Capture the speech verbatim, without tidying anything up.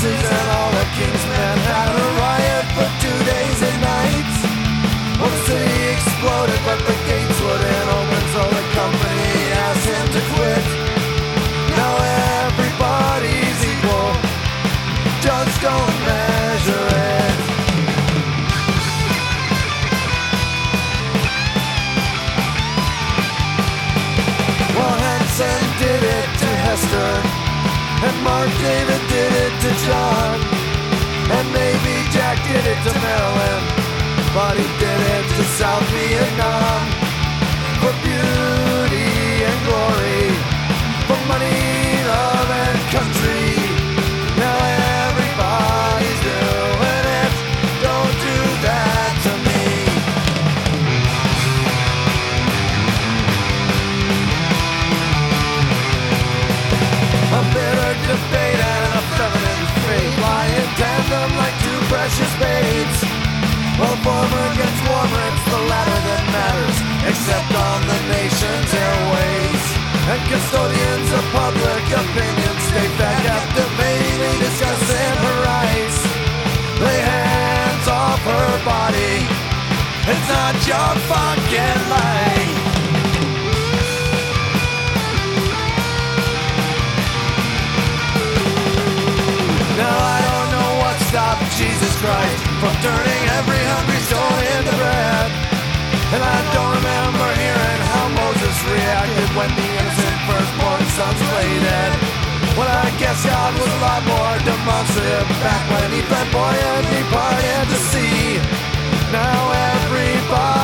princes and all the king's men had a riot for two days and nights. Well, the city exploded, but the gates wouldn't open, so the company asked him to quit. Now everybody's equal, just don't measure it. Well, Hanson did it to Hester, and Mark David did it to John, and maybe Jack did it to Marilyn, but he did it to South Vietnam. For beauty and glory, for money, love and country. Now everybody's doing it, don't do that to me. A bitter debate and a feminine fate lie in tandem like two precious babes. Well, former gets warmer, it's the latter that matters, except on the nation's airways. And custodians of public opinion stay back captivatingly discussing her rights. Lay hands off her body, it's not your fucking life. Now I don't know what stopped Jesus Christ from turning every hungry soul into bread. And I don't remember hearing how Moses reacted when the innocent firstborn sons lay dead. Well, I guess God was a lot more demonstrative back when he fed boy and he parted the sea. Now everybody